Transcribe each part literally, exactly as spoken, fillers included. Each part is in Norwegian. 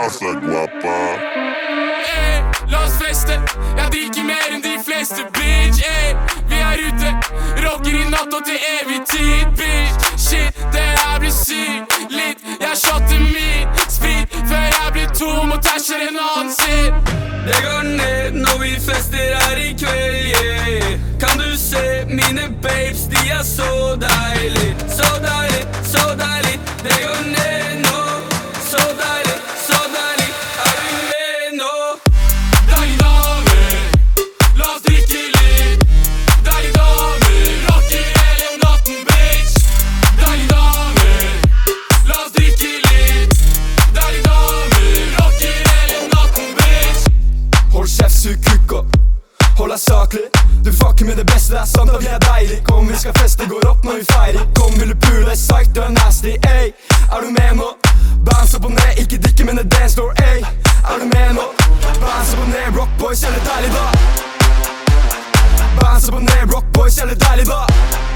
pasa, guapa? Ey, la oss feste. Jeg drikker mer enn de fleste, bitch. Ey, vi er ute, rocker i natt og til evig tid, bitch. Shit, det her blir sykt. Litt, jeg shotter min sprit før jeg blir tom og tæsjer en annen sitt. Det går ned når vi fester her i kveld, yeah. Kan du se mine babes, de er så deilig. Så deilig, så deilig. Det går ned nå. Så deilig, så deilig. Er du med nå? Deilig damer, la oss drikke litt. Deilig damer, rocker hele natten, bitch. Deilig damer, la oss drikke litt. Deilig damer, rocker hele natten, bitch. Hold kjeft, sug kukk opp. Hold deg saklig. Du fucker med det beste, det er sant at vi er deilig. Kom, vi skal feste, går opp når vi feirer. Kom, vil du pule, psych, du er nasty, ey. Er du med nå? Bounce opp og ned, ikke dikke, men det dance floor, ey. Er du med nå? Bounce opp og ned, rock boys, kjell det deilig da. Bounce opp og ned, rock boys, kjell det deilig da.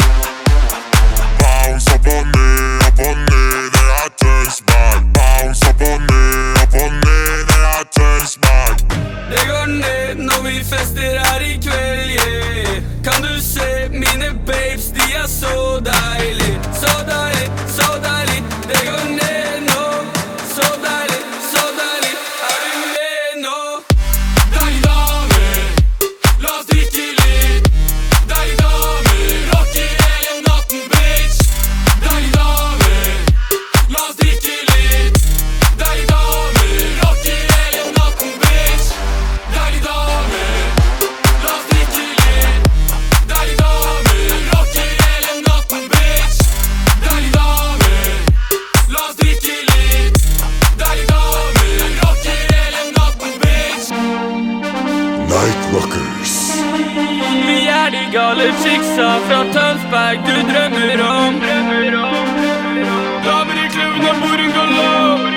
Bounce opp og ned, opp og ned, det er Tønsberg. Bounce opp og ned, opp og ned, det er Tønsberg. Det går ned når vi fester her i kveld, yeah. Kan du se mine babes, de er så deilig. Så deilig, så deilig. Det går ned nå. Så deilig, så deilig. Er du med nå? Deilig damer, la oss drikke litt. Deilig damer, rocker hele natten, bitch. Deilig damer, la oss drikke litt. Deilig damer, rocker hele natten, bitch. Deilig damer, la oss drikke litt. Deilig damer, rocker hele natten, bitch. Deilig damer, la oss drikke litt. Deilig damer, rocker hele natten, bitch. Night Rockers. Vi er de gale chicksa fra Tønsberg du drømmer om. Damer i klubbene, boringolo.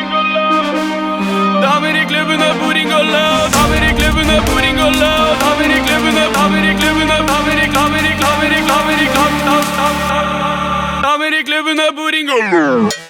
Damer i klubbene, boringolo. Damer i klubbene, boringolo. Damer i klubbene, damer i klubbene. Damer i damer i damer i damer i damer i damer i klubbene, boringolo.